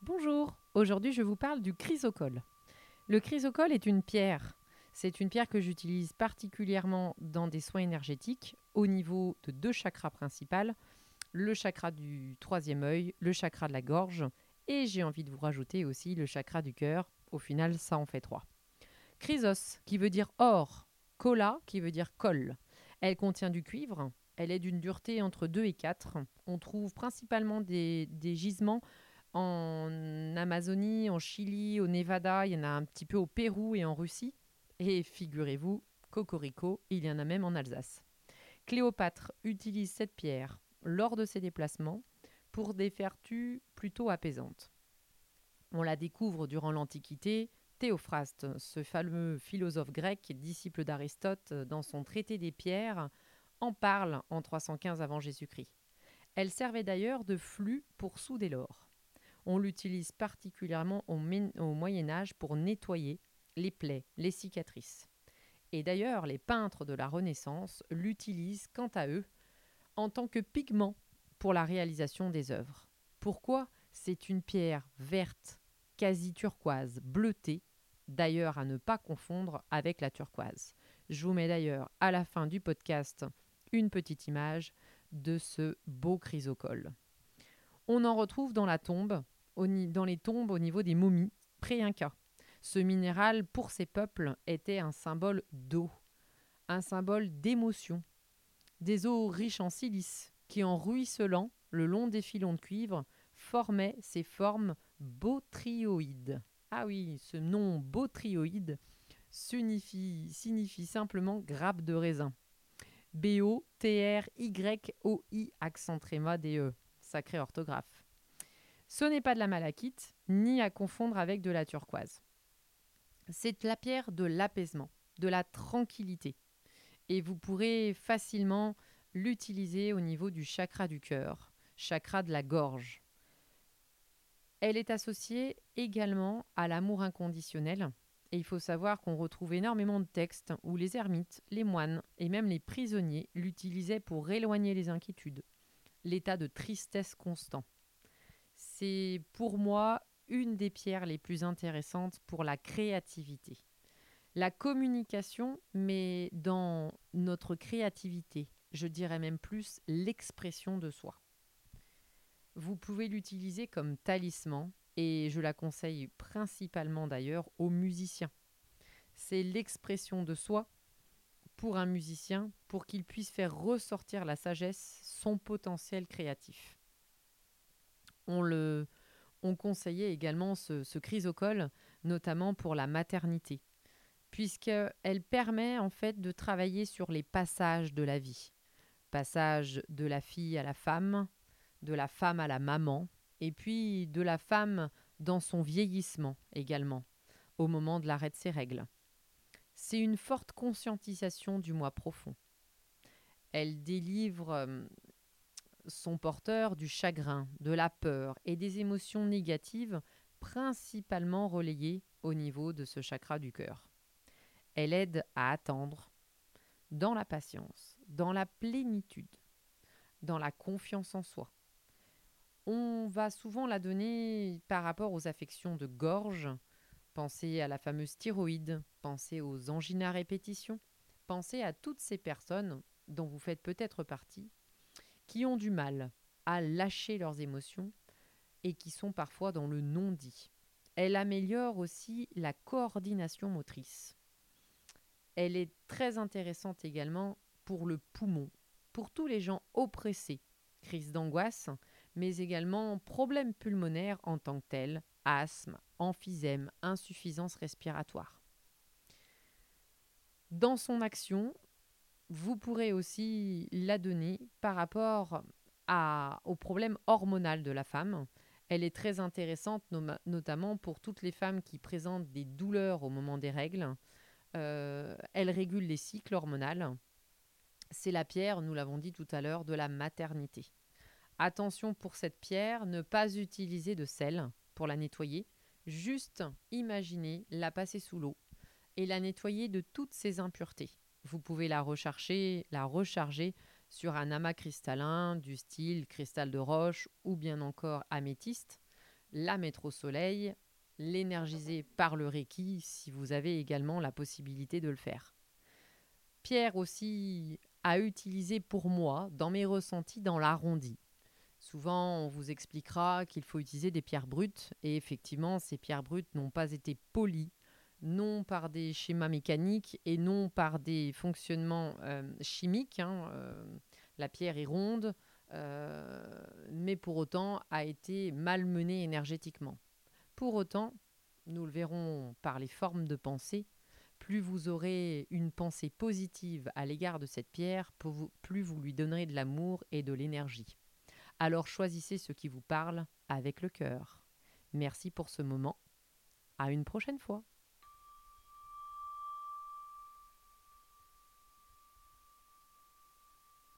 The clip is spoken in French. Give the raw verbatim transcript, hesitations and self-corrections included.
Bonjour, aujourd'hui je vous parle du chrysocole. Le chrysocole est une pierre. C'est une pierre que j'utilise particulièrement dans des soins énergétiques au niveau de deux chakras principaux, le chakra du troisième œil, le chakra de la gorge et j'ai envie de vous rajouter aussi le chakra du cœur. Au final, ça en fait trois. Chrysos, qui veut dire or, cola, qui veut dire colle. Elle contient du cuivre, elle est d'une dureté entre deux et quatre. On trouve principalement des, des gisements en Amazonie, en Chili, au Nevada, il y en a un petit peu au Pérou et en Russie. Et figurez-vous, cocorico, il y en a même en Alsace. Cléopâtre utilise cette pierre lors de ses déplacements pour des vertus plutôt apaisantes. On la découvre durant l'Antiquité. Théophraste, ce fameux philosophe grec, disciple d'Aristote, dans son traité des pierres, en parle en trois cent quinze avant Jésus-Christ. Elle servait d'ailleurs de flux pour souder l'or. On l'utilise particulièrement au, au Moyen Âge pour nettoyer les plaies, les cicatrices. Et d'ailleurs, les peintres de la Renaissance l'utilisent quant à eux en tant que pigment pour la réalisation des œuvres. Pourquoi ? C'est une pierre verte, quasi turquoise, bleutée, d'ailleurs à ne pas confondre avec la turquoise. Je vous mets d'ailleurs à la fin du podcast une petite image de ce beau chrysocole. On en retrouve dans la tombe, au, dans les tombes au niveau des momies pré-incas. Ce minéral, pour ces peuples, était un symbole d'eau, un symbole d'émotion. Des eaux riches en silice qui, en ruisselant le long des filons de cuivre, formaient ces formes botryoïdes. Ah oui, ce nom botryoïde signifie, signifie simplement grappe de raisin. B O T R Y O I accent tréma D E. Sacrée orthographe. Ce n'est pas de la malachite, ni à confondre avec de la turquoise. C'est la pierre de l'apaisement, de la tranquillité. Et vous pourrez facilement l'utiliser au niveau du chakra du cœur, chakra de la gorge. Elle est associée également à l'amour inconditionnel. Et il faut savoir qu'on retrouve énormément de textes où les ermites, les moines et même les prisonniers l'utilisaient pour éloigner les inquiétudes, l'état de tristesse constant. C'est pour moi une des pierres les plus intéressantes pour la créativité. La communication, mais dans notre créativité, je dirais même plus l'expression de soi. Vous pouvez l'utiliser comme talisman et je la conseille principalement d'ailleurs aux musiciens. C'est l'expression de soi pour un musicien pour qu'il puisse faire ressortir la sagesse, son potentiel créatif. On le On conseillait également ce, ce chrysocole, notamment pour la maternité, puisqu'elle permet en fait de travailler sur les passages de la vie. Passage de la fille à la femme, de la femme à la maman, et puis de la femme dans son vieillissement également, au moment de l'arrêt de ses règles. C'est une forte conscientisation du moi profond. Elle délivre euh, son porteur du chagrin, de la peur et des émotions négatives principalement relayées au niveau de ce chakra du cœur. Elle aide à attendre dans la patience, dans la plénitude, dans la confiance en soi. On va souvent la donner par rapport aux affections de gorge. Pensez à la fameuse thyroïde, pensez aux angines à répétition, pensez à toutes ces personnes dont vous faites peut-être partie qui ont du mal à lâcher leurs émotions et qui sont parfois dans le non-dit. Elle améliore aussi la coordination motrice. Elle est très intéressante également pour le poumon, pour tous les gens oppressés, crise d'angoisse, mais également problèmes pulmonaires en tant que tels, asthme, emphysème, insuffisance respiratoire. Dans son action, vous pourrez aussi la donner par rapport à, au problème hormonal de la femme. Elle est très intéressante, nom- notamment pour toutes les femmes qui présentent des douleurs au moment des règles. Euh, elle régule les cycles hormonaux. C'est la pierre, nous l'avons dit tout à l'heure, de la maternité. Attention pour cette pierre, ne pas utiliser de sel pour la nettoyer. Juste imaginez la passer sous l'eau et la nettoyer de toutes ses impuretés. Vous pouvez la recharger, la recharger sur un amas cristallin du style cristal de roche ou bien encore améthyste. la mettre au soleil, l'énergiser par le Reiki si vous avez également la possibilité de le faire. Pierre aussi à utiliser pour moi dans mes ressentis dans l'arrondi. Souvent, on vous expliquera qu'il faut utiliser des pierres brutes et effectivement, ces pierres brutes n'ont pas été polies, non par des schémas mécaniques et non par des fonctionnements euh, chimiques. hein. Euh, la pierre est ronde, euh, mais pour autant a été malmenée énergétiquement. Pour autant, nous le verrons par les formes de pensée, plus vous aurez une pensée positive à l'égard de cette pierre, plus vous lui donnerez de l'amour et de l'énergie. Alors choisissez ce qui vous parle avec le cœur. Merci pour ce moment. À une prochaine fois.